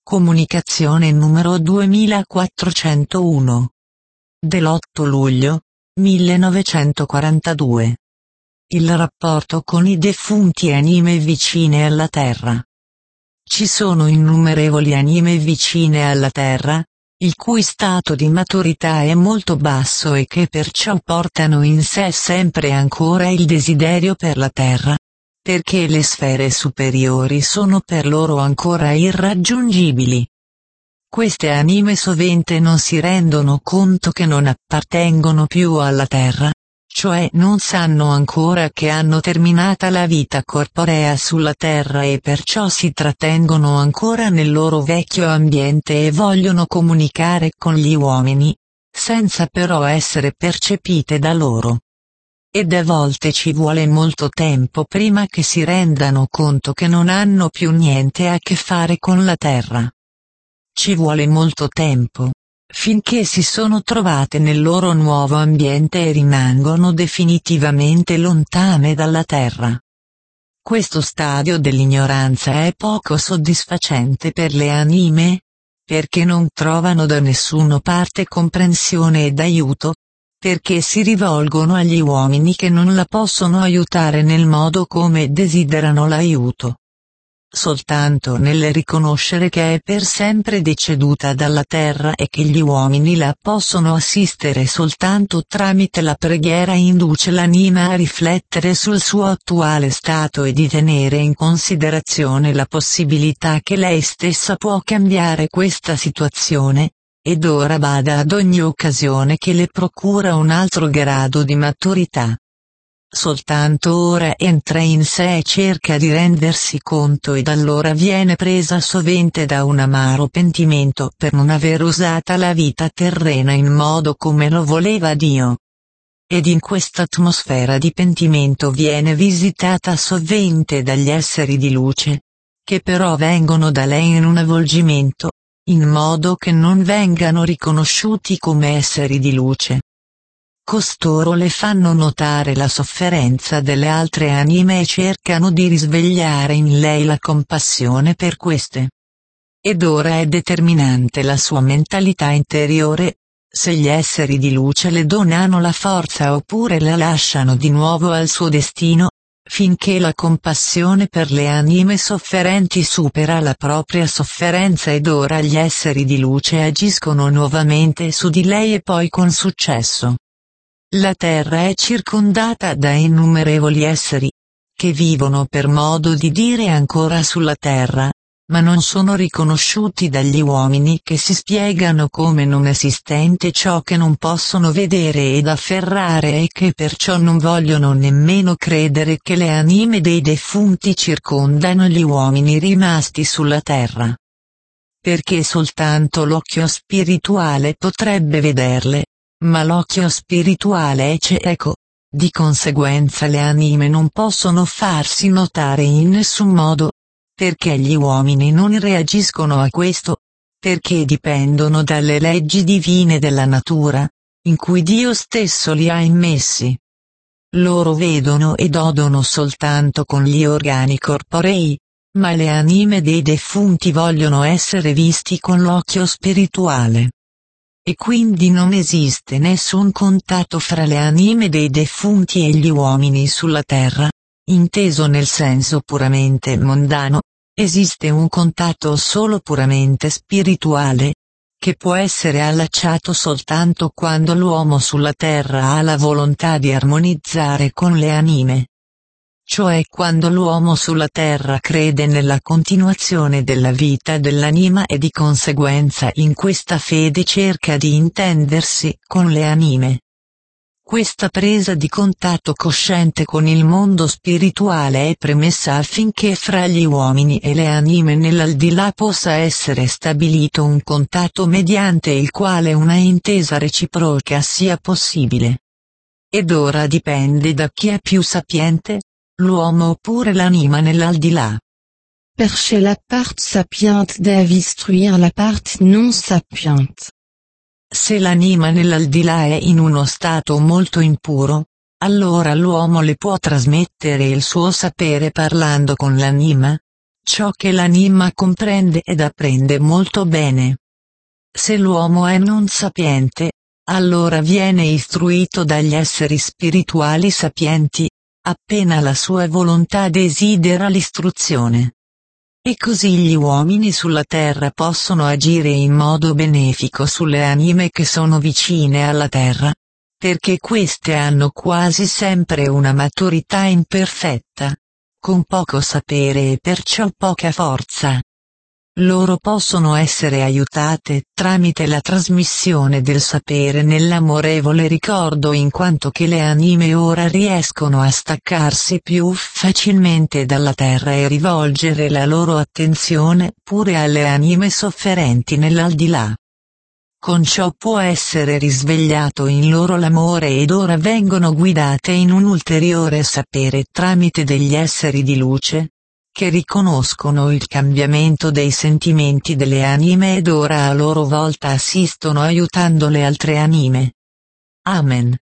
Comunicazione numero 2401. Dell'8 luglio 1942. Il rapporto con i defunti anime vicine alla Terra. Ci sono innumerevoli anime vicine alla Terra, il cui stato di maturità è molto basso e che perciò portano in sé sempre ancora il desiderio per la Terra, perché le sfere superiori sono per loro ancora irraggiungibili. Queste anime sovente non si rendono conto che non appartengono più alla Terra, cioè non sanno ancora che hanno terminata la vita corporea sulla Terra e perciò si trattengono ancora nel loro vecchio ambiente e vogliono comunicare con gli uomini, senza però essere percepite da loro. Ed a volte ci vuole molto tempo prima che si rendano conto che non hanno più niente a che fare con la Terra. Ci vuole molto tempo, finché si sono trovate nel loro nuovo ambiente e rimangono definitivamente lontane dalla Terra. Questo stadio dell'ignoranza è poco soddisfacente per le anime, perché non trovano da nessuna parte comprensione ed aiuto, perché si rivolgono agli uomini che non la possono aiutare nel modo come desiderano l'aiuto. Soltanto nel riconoscere che è per sempre deceduta dalla Terra e che gli uomini la possono assistere soltanto tramite la preghiera induce l'anima a riflettere sul suo attuale stato e di tenere in considerazione la possibilità che lei stessa può cambiare questa situazione, ed ora bada ad ogni occasione che le procura un altro grado di maturità. Soltanto ora entra in sé e cerca di rendersi conto ed allora viene presa sovente da un amaro pentimento per non aver usata la vita terrena in modo come lo voleva Dio. Ed in questa atmosfera di pentimento viene visitata sovente dagli esseri di luce, che però vengono da lei in un avvolgimento, in modo che non vengano riconosciuti come esseri di luce. Costoro le fanno notare la sofferenza delle altre anime e cercano di risvegliare in lei la compassione per queste. Ed ora è determinante la sua mentalità interiore, se gli esseri di luce le donano la forza oppure la lasciano di nuovo al suo destino, finché la compassione per le anime sofferenti supera la propria sofferenza ed ora gli esseri di luce agiscono nuovamente su di lei e poi con successo. La Terra è circondata da innumerevoli esseri, che vivono per modo di dire ancora sulla Terra, ma non sono riconosciuti dagli uomini che si spiegano come non esistente ciò che non possono vedere ed afferrare e che perciò non vogliono nemmeno credere che le anime dei defunti circondano gli uomini rimasti sulla Terra. Perché soltanto l'occhio spirituale potrebbe vederle. Ma l'occhio spirituale è cieco, di conseguenza le anime non possono farsi notare in nessun modo, perché gli uomini non reagiscono a questo, perché dipendono dalle leggi divine della natura, in cui Dio stesso li ha immessi. Loro vedono ed odono soltanto con gli organi corporei, ma le anime dei defunti vogliono essere visti con l'occhio spirituale. E quindi non esiste nessun contatto fra le anime dei defunti e gli uomini sulla Terra, inteso nel senso puramente mondano, esiste un contatto solo puramente spirituale, che può essere allacciato soltanto quando l'uomo sulla Terra ha la volontà di armonizzare con le anime. Cioè quando l'uomo sulla Terra crede nella continuazione della vita dell'anima e di conseguenza in questa fede cerca di intendersi con le anime. Questa presa di contatto cosciente con il mondo spirituale è premessa affinché fra gli uomini e le anime nell'aldilà possa essere stabilito un contatto mediante il quale una intesa reciproca sia possibile. Ed ora dipende da chi è più sapiente, l'uomo oppure l'anima nell'aldilà. Perché la part sapiente deve istruire la part non sapiente. Se l'anima nell'aldilà è in uno stato molto impuro, allora l'uomo le può trasmettere il suo sapere parlando con l'anima, ciò che l'anima comprende ed apprende molto bene. Se l'uomo è non sapiente, allora viene istruito dagli esseri spirituali sapienti, appena la sua volontà desidera l'istruzione. E così gli uomini sulla terra possono agire in modo benefico sulle anime che sono vicine alla terra, perché queste hanno quasi sempre una maturità imperfetta, con poco sapere e perciò poca forza. Loro possono essere aiutate tramite la trasmissione del sapere nell'amorevole ricordo, in quanto che le anime ora riescono a staccarsi più facilmente dalla terra e rivolgere la loro attenzione pure alle anime sofferenti nell'aldilà. Con ciò può essere risvegliato in loro l'amore ed ora vengono guidate in un ulteriore sapere tramite degli esseri di luce, che riconoscono il cambiamento dei sentimenti delle anime ed ora a loro volta assistono aiutando le altre anime. Amen.